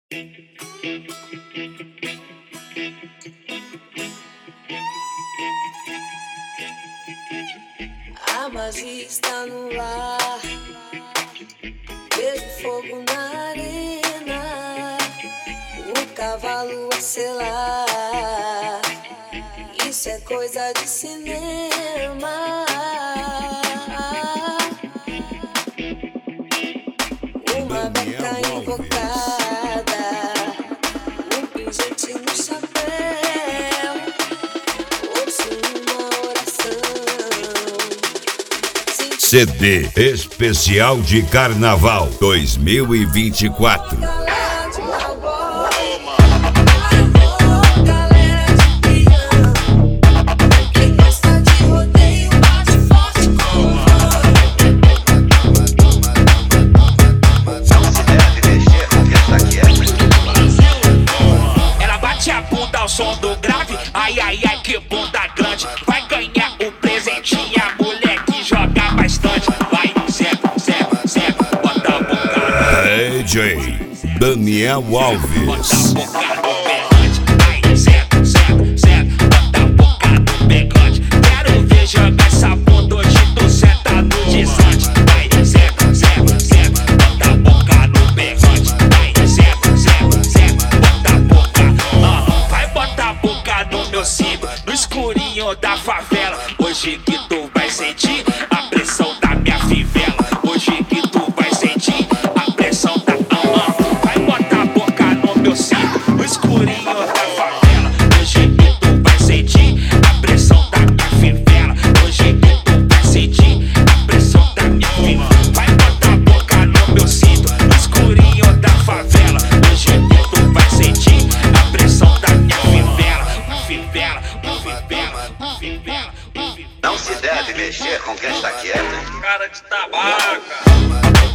A magia está no ar, vejo fogo na arena, o cavalo a selar, isso é coisa de cinema. Uma beca invocada, um pingente no chapéu, ouço uma oração. CD Especial de Carnaval 2024. Som do grave, ai ai ai que bunda grande. Vai ganhar o presentinho, a mulher que joga bastante. Vai, Zé, bota a boca. DJ Daniel Alves. Bota a boca no berrante. Vai, Zé, bota a boca no berrante. Quero ver jogar essa bunda hoje, tu senta no desante. Vai, Zé, bota a boca no berrante. Vai, Zé, bota a boca. Vai botar a boca no meu cinto, no escurinho da favela. Hoje que tu vai sentir a pressão da minha fivela. Hoje que tu vai sentir a pressão da vai botar a boca no meu cinto, no escurinho da favela. Hoje que tu vai sentir a pressão da minha fivela. Hoje que tu vai sentir a pressão da minha fivela. Vai botar a boca no meu cinto, no escurinho da favela. Hoje que tu vai sentir a pressão da minha fivela. Não se deve mexer com quem está quieto. Cara de tabaca.